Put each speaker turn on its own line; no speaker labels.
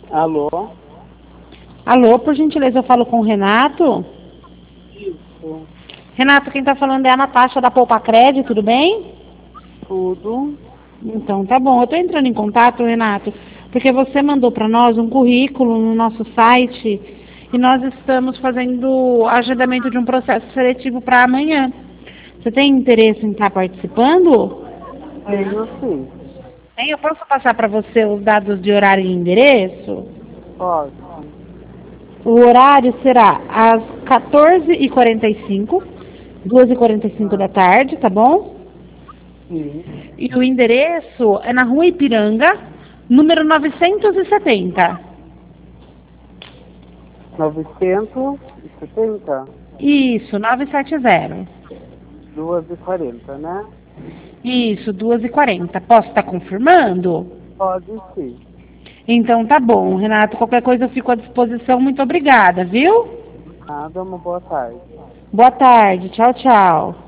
Alô?
Alô, por gentileza, eu falo com o Renato.
Isso.
Renato, quem está falando é a Natasha da Poupa Crédito, tudo bem?
Tudo?
Então, tá bom. Eu estou entrando em contato, Renato, porque você mandou para nós um currículo no nosso site e nós estamos fazendo agendamento de um processo seletivo para amanhã. Você tem interesse em estar participando?
Tenho sim.
Tem, eu posso passar para você os dados de horário e endereço?
Pode.
O horário será às 14h45, 2h45 da
Ah,
tarde, tá bom?
sim.
E o endereço é na Rua Ipiranga, número 970.
970,
Isso, 970.
2h40, né?
Isso, 2h40. Posso estar confirmando?
Pode sim.
Então tá bom, Renato. Qualquer coisa eu fico à disposição. Muito obrigada, viu?
Nada, uma boa tarde.
Boa tarde. Tchau, tchau.